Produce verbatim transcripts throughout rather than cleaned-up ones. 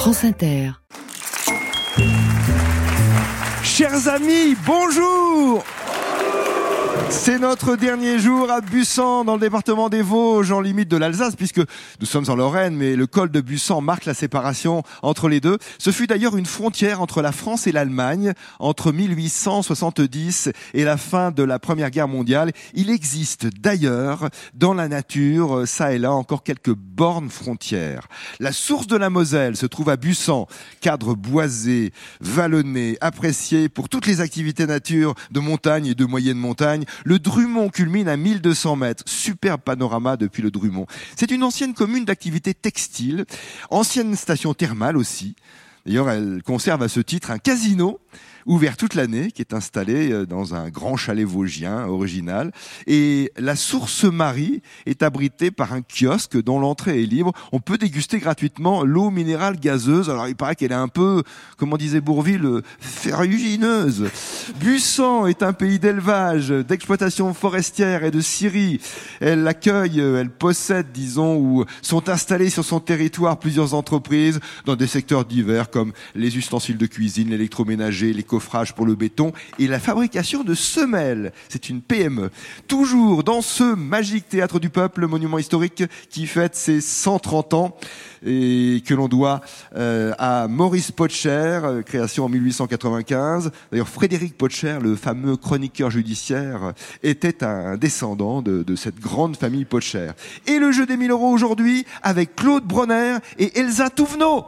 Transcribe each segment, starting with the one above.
France Inter. Chers amis, bonjour! C'est notre dernier jour à Bussan, dans le département des Vosges, en limite de l'Alsace, puisque nous sommes en Lorraine, mais le col de Bussan marque la séparation entre les deux. Ce fut d'ailleurs une frontière entre la France et l'Allemagne, entre mille huit cent soixante-dix et la fin de la Première Guerre mondiale. Il existe d'ailleurs, dans la nature, ça et là, encore quelques bornes frontières. La source de la Moselle se trouve à Bussan, cadre boisé, vallonné, apprécié pour toutes les activités nature de montagne et de moyenne montagne. Le Drumont culmine à mille deux cents mètres. Superbe panorama depuis le Drumont. C'est une ancienne commune d'activité textile, ancienne station thermale aussi. D'ailleurs, elle conserve à ce titre un casino ouvert toute l'année, qui est installé dans un grand chalet vosgien original. Et la Source Marie est abritée par un kiosque dont l'entrée est libre. On peut déguster gratuitement l'eau minérale gazeuse. Alors il paraît qu'elle est un peu, comme on disait Bourville, ferrugineuse. Bussan est un pays d'élevage, d'exploitation forestière et de scierie. Elle accueille, elle possède, disons, ou sont installées sur son territoire plusieurs entreprises dans des secteurs divers comme les ustensiles de cuisine, l'électroménager, les coffrage pour le béton et la fabrication de semelles. C'est une P M E. Toujours dans ce magique théâtre du peuple, le monument historique qui fête ses cent trente ans et que l'on doit euh, à Maurice Potcher, euh, création en mille huit cent quatre-vingt-quinze. D'ailleurs, Frédéric Potcher, le fameux chroniqueur judiciaire, était un descendant de, de cette grande famille Potcher. Et le jeu des mille euros aujourd'hui avec Claude Bronner et Elsa Touvenot.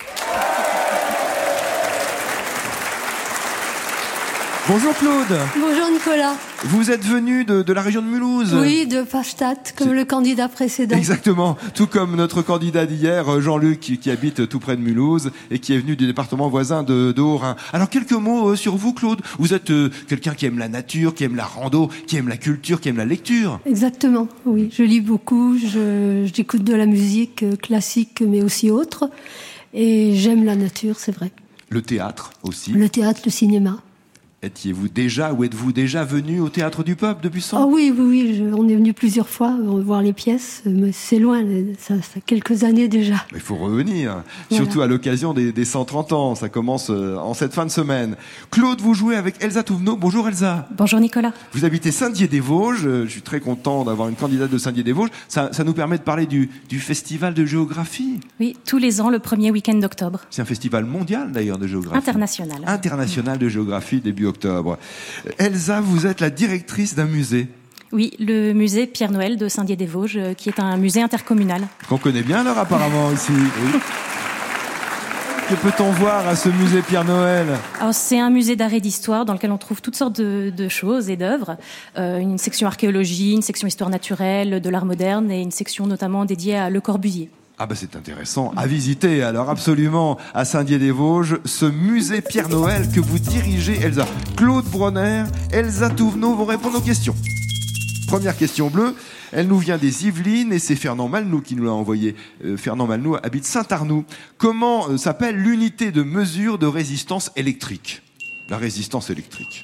Bonjour Claude. Bonjour Nicolas. Vous êtes venu de, de la région de Mulhouse. Oui, de Pfastatt, comme C'est... le candidat précédent. Exactement, tout comme notre candidat d'hier, Jean-Luc, qui, qui habite tout près de Mulhouse et qui est venu du département voisin de, de Haut-Rhin. Alors quelques mots euh, sur vous Claude. Vous êtes euh, quelqu'un qui aime la nature, qui aime la rando, qui aime la culture, qui aime la lecture. Exactement, oui. Je lis beaucoup, je, j'écoute de la musique classique mais aussi autre. Et j'aime la nature, c'est vrai. Le théâtre aussi. Le théâtre, le cinéma. Étiez-vous déjà ou êtes-vous déjà venu au Théâtre du Peuple de Bussan ? Ah oui, oui, oui, je, on est venu plusieurs fois voir les pièces, mais c'est loin, ça fait quelques années déjà. Mais il faut revenir, voilà. Surtout à l'occasion des, des cent trente ans, ça commence en cette fin de semaine. Claude, vous jouez avec Elsa Touvenot. Bonjour Elsa. Bonjour Nicolas. Vous habitez Saint-Dié-des-Vosges, je suis très content d'avoir une candidate de Saint-Dié-des-Vosges. Ça, ça nous permet de parler du, du festival de géographie. Oui, tous les ans, le premier week-end d'octobre. C'est un festival mondial d'ailleurs de géographie. International. International de géographie, début octobre. Elsa, vous êtes la directrice d'un musée. Oui, le musée Pierre-Noël de Saint-Dié-des-Vosges, qui est un musée intercommunal. Qu'on connaît bien alors apparemment ici. Oui. Que peut-on voir à ce musée Pierre-Noël ? Alors, c'est un musée d'art et d'histoire dans lequel on trouve toutes sortes de, de choses et d'œuvres. Euh, une section archéologie, une section histoire naturelle, de l'art moderne et une section notamment dédiée à Le Corbusier. Ah bah c'est intéressant à visiter alors absolument à Saint-Dié-des-Vosges ce musée Pierre-Noël que vous dirigez Elsa. Claude Bronner, Elsa Touvenot vont répondre aux questions. Première question bleue, elle nous vient des Yvelines et c'est Fernand Malnoux qui nous l'a envoyé. Euh, Fernand Malnoux habite Saint-Arnoux. Comment euh, s'appelle l'unité de mesure de résistance électrique ? La résistance électrique.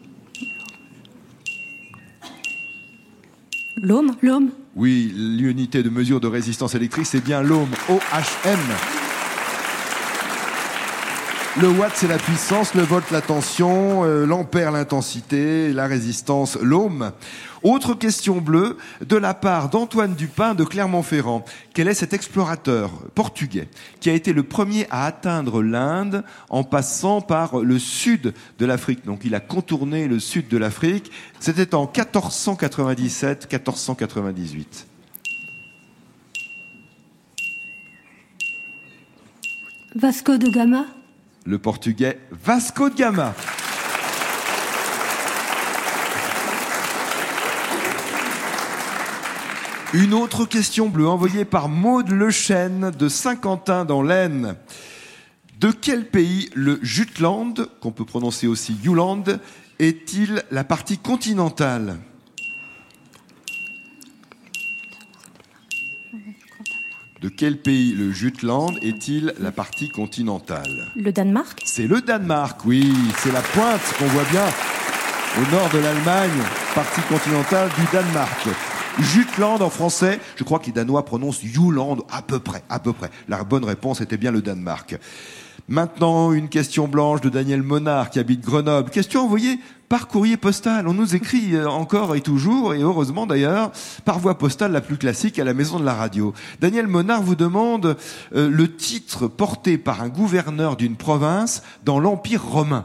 L'ohm ? L'ohm ? Oui, l'unité de mesure de résistance électrique, c'est bien l'ohm, O H M. Le watt, c'est la puissance, le volt, la tension, euh, l'ampère, l'intensité, la résistance, l'ohm. Autre question bleue, de la part d'Antoine Dupin de Clermont-Ferrand. Quel est cet explorateur portugais qui a été le premier à atteindre l'Inde en passant par le sud de l'Afrique ? Donc il a contourné le sud de l'Afrique. C'était en quatorze cent quatre-vingt-dix-sept quatorze cent quatre-vingt-dix-huit. Vasco de Gama ? Le portugais Vasco de Gama. Une autre question bleue envoyée par Maude Lechêne de Saint-Quentin dans l'Aisne. De quel pays le Jutland, qu'on peut prononcer aussi Juland, est-il la partie continentale ? De quel pays le Jutland est-il la partie continentale ? Le Danemark ? C'est le Danemark, oui. C'est la pointe qu'on voit bien au nord de l'Allemagne, partie continentale du Danemark. Jutland en français. Je crois que les Danois prononcent Juland à peu près, à peu près. La bonne réponse était bien le Danemark. Maintenant, une question blanche de Daniel Monard qui habite Grenoble. Question envoyée par courrier postal. On nous écrit encore et toujours, et heureusement d'ailleurs, par voie postale la plus classique à la maison de la radio. Daniel Monard vous demande euh, le titre porté par un gouverneur d'une province dans l'Empire romain.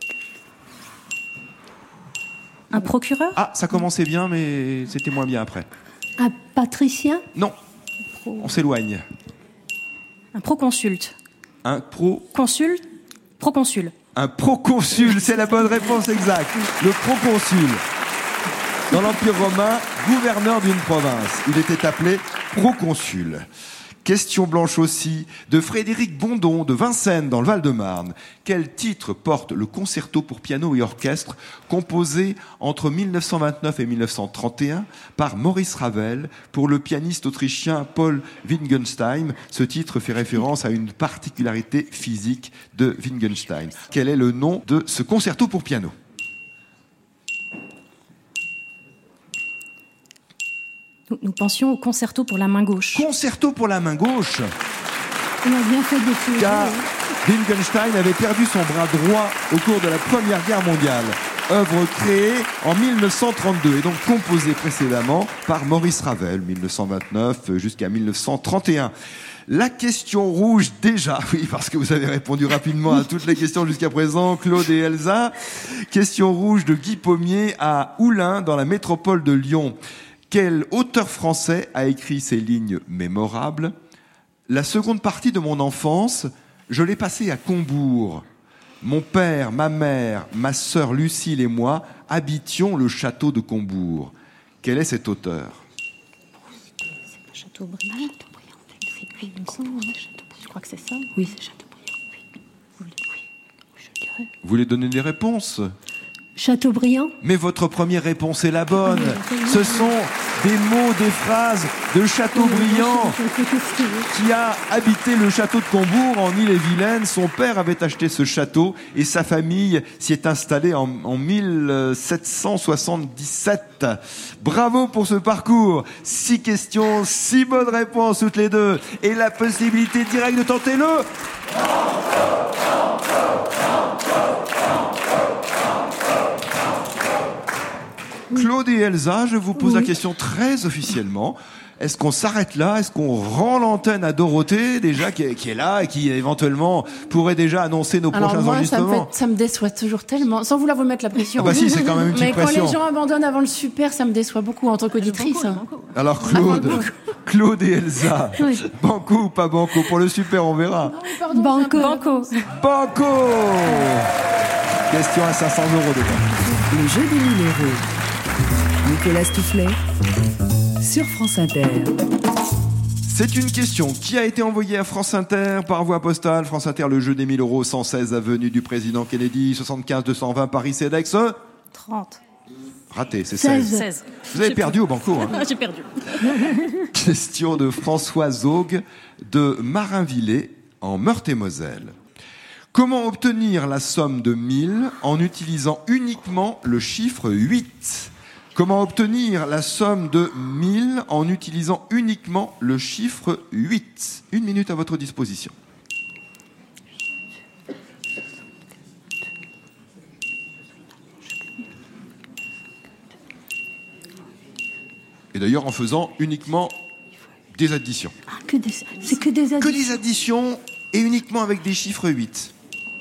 Un procureur ? Ah, ça commençait bien, mais c'était moins bien après. Un patricien ? Non, on s'éloigne. Un proconsulte. Un pro... Consul ? Proconsul. Un proconsul, c'est la bonne réponse exacte. Le proconsul. Dans l'Empire romain, gouverneur d'une province. Il était appelé proconsul. Question blanche aussi de Frédéric Bondon de Vincennes dans le Val-de-Marne. Quel titre porte le concerto pour piano et orchestre composé entre mille neuf cent vingt-neuf et mille neuf cent trente et un par Maurice Ravel pour le pianiste autrichien Paul Wittgenstein? Ce titre fait référence à une particularité physique de Wittgenstein. Quel est le nom de ce concerto pour piano? Nous pensions au concerto pour la main gauche. Concerto pour la main gauche. On a bien fait de faire. Car Wittgenstein avait perdu son bras droit au cours de la Première Guerre mondiale. Œuvre créée en mille neuf cent trente-deux et donc composée précédemment par Maurice Ravel, mille neuf cent vingt-neuf jusqu'à mille neuf cent trente et un. La question rouge déjà, oui, parce que vous avez répondu rapidement à toutes les questions jusqu'à présent, Claude et Elsa. Question rouge de Guy Pommier à Oulin, dans la métropole de Lyon. Quel auteur français a écrit ces lignes mémorables? La seconde partie de mon enfance, je l'ai passée à Combourg. Mon père, ma mère, ma sœur Lucille et moi habitions le château de Combourg. Quel est cet auteur? Chateaubriand. Oui, il me semble. Je crois que c'est ça. Oui. C'est Chateaubriand. Oui. Je le dirais. Vous voulez donner des réponses? Chateaubriand. Mais votre première réponse est la bonne. Ce sont des mots, des phrases de Chateaubriand, qui a habité le château de Combourg en Ille-et-Vilaine. Son père avait acheté ce château et sa famille s'y est installée en, en mille sept cent soixante-dix-sept. Bravo pour ce parcours. Six questions, six bonnes réponses toutes les deux. Et la possibilité directe de tenter le... Claude et Elsa, je vous pose oui. la question très officiellement. Est-ce qu'on s'arrête là? Est-ce qu'on rend l'antenne à Dorothée, déjà, qui est, qui est là et qui, éventuellement, pourrait déjà annoncer nos Alors prochains moi, enregistrements? Ça me, fait, ça me déçoit toujours tellement, sans vouloir vous mettre la pression. Ah bah si, c'est quand même une petite Mais pression. quand les gens abandonnent avant le super, ça me déçoit beaucoup en tant qu'auditrice. Alors Claude, Claude et Elsa, oui. Banco ou pas banco? Pour le super, on verra. Non, pardon, banco. Banco. Banco. Question à cinq cents euros déjà. Le jeu des mille euros. Nicolas Stoufflet sur France Inter. C'est une question qui a été envoyée à France Inter par voie postale. France Inter, le jeu des mille euros, cent seize avenue du Président Kennedy, soixante-quinze deux cent vingt Paris-Cedex. trente. Raté, c'est seize. seize. Vous avez perdu au banco. Hein. J'ai perdu. Question de François Zog de Marinvillers en Meurthe-et-Moselle. Comment obtenir la somme de mille en utilisant uniquement le chiffre huit? Comment obtenir la somme de mille en utilisant uniquement le chiffre huit? Une minute à votre disposition. Et d'ailleurs en faisant uniquement des additions. Ah, que des, c'est que des additions. Que des additions et uniquement avec des chiffres huit.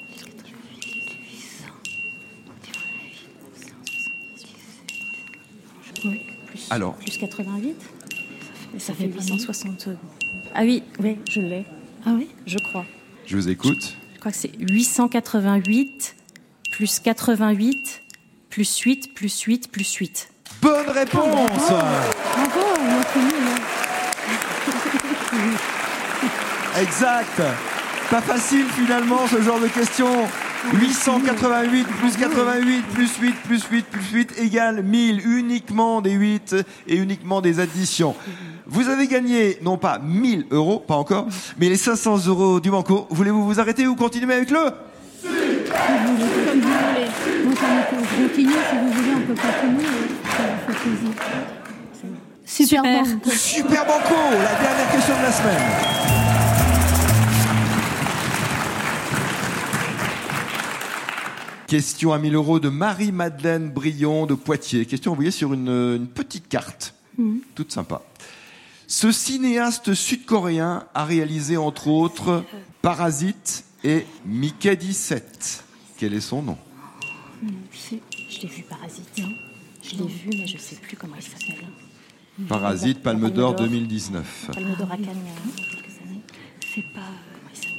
Oui, plus, Alors plus quatre-vingt-huit. Et ça fait huit cent soixante. Ah oui, oui, je l'ai. Ah oui, je crois. Je vous écoute. Je crois que c'est huit cent quatre-vingt-huit plus quatre-vingt-huit plus huit plus huit plus huit. Bonne réponse. Bravo, on a connu, Exact. Pas facile finalement ce genre de question. huit cent quatre-vingt-huit plus quatre-vingt-huit plus huit plus huit plus huit égale mille. Uniquement des huit et uniquement des additions. Vous avez gagné, non pas mille euros, pas encore, mais les cinq cents euros du banco. Voulez-vous vous arrêter ou continuer avec le? Comme vous voulez. Donc on continue si vous voulez, on peut continuer. Ça fait plaisir. Super, Super. Banco. Super Banco, la dernière question de la semaine. Question à mille euros de Marie-Madeleine Brion de Poitiers. Question envoyée sur une, une petite carte, mmh. toute sympa. Ce cinéaste sud-coréen a réalisé entre autres Parasite et Mickey dix-sept. Quel est son nom ? Je l'ai vu, Parasite. Hein. Je l'ai vu, mais je ne sais plus comment il s'appelle. Parasite, Palme, Palme d'Or deux mille dix-neuf. Palme d'Or à Cannes, il y a quelques années. C'est pas... Comment il s'appelle ?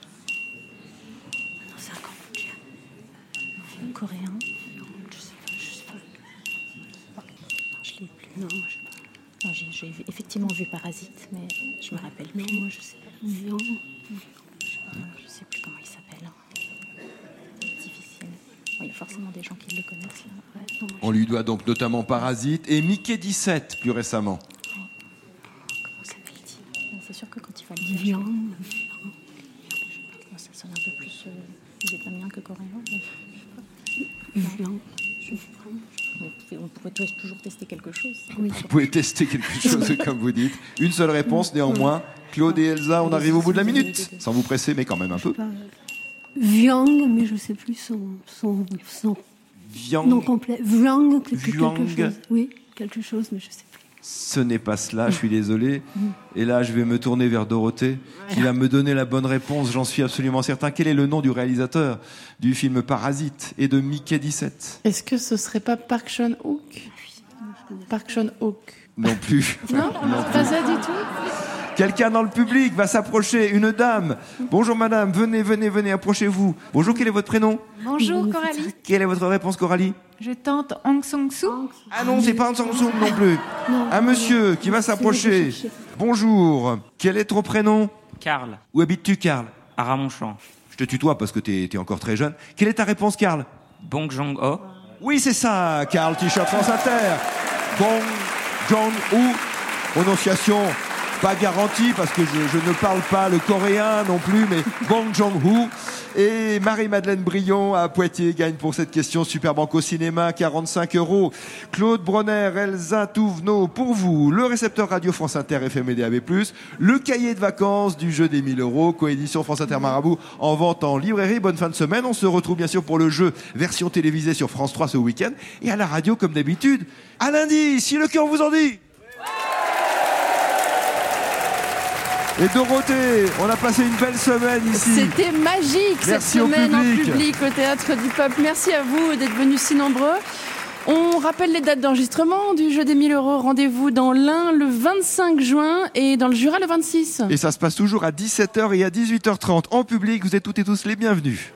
Non, c'est un Cambodgien. Un Coréen. Non, je sais pas, je sais pas. Je l'ai plus. Non, je sais pas. Non, j'ai, j'ai effectivement vu Parasite, mais je me rappelle plus. Non, moi, je sais pas. Non. Je sais plus comment il s'appelle. Difficile. Il y a forcément des gens qui le connaissent. Là. Ouais. Non, On lui doit donc notamment Parasite et Mickey dix-sept plus récemment. Ouais. Comment s'appelle-t-il ? C'est sûr que quand il va le dire... Ça sonne un peu plus euh, vietnamien que coréen. Mais... Non. Je... On pourrait toujours tester quelque chose. Oui. Vous pouvez tester quelque chose, comme vous dites. Une seule réponse, néanmoins. Claude et Elsa, on arrive au bout de la minute. Sans vous presser, mais quand même un peu. Viang, mais je ne sais plus son, son, son Viang. nom complet. Viang, quelque, Viang. quelque chose. Oui, quelque chose, mais je ne sais plus. Ce n'est pas cela, je suis désolé. Et là, je vais me tourner vers Dorothée, qui va me donner la bonne réponse, j'en suis absolument certain. Quel est le nom du réalisateur du film Parasite et de Mickey dix-sept ? Est-ce que ce serait pas Park Chan-wook ? Park Chan-wook. Non plus. Non, non pas ça du tout. Quelqu'un dans le public va s'approcher, une dame. Bonjour madame, venez, venez, venez, approchez-vous. Bonjour, quel est votre prénom ? Bonjour Coralie. Quelle est votre réponse, Coralie ? Je tente Hong Sang-soo. Ah non, c'est pas un Samsung non plus. Un monsieur qui va s'approcher. Bonjour, quel est ton prénom ? Karl, Où habites-tu, Karl ? à Ramonchamp. Je te tutoie parce que t'es, t'es encore très jeune. Quelle est ta réponse, Karl ? Bong Joon-ho. Oui, c'est ça, Karl, t-shirt France Inter. Bong Joon-ho, prononciation pas garantie parce que je, je ne parle pas le coréen non plus, mais Bong Joon-ho. Et Marie-Madeleine Brion à Poitiers gagne pour cette question Super Banco Cinéma, quarante-cinq euros. Claude Bronner, Elsa Touvenot, pour vous, le récepteur radio France Inter F M et D A B plus, le cahier de vacances du jeu des mille euros, coédition France Inter Marabout, en vente en librairie. Bonne fin de semaine. On se retrouve bien sûr pour le jeu version télévisée sur France trois ce week-end et à la radio comme d'habitude. À lundi, si le cœur vous en dit. Et Dorothée, on a passé une belle semaine ici. C'était magique cette Merci au semaine en public. public au Théâtre du Peuple. Merci à vous d'être venus si nombreux. On rappelle les dates d'enregistrement du jeu des mille euros. Rendez-vous dans l'Ain le vingt-cinq juin et dans le Jura le vingt-six. Et ça se passe toujours à dix-sept heures et à dix-huit heures trente en public. Vous êtes toutes et tous les bienvenus.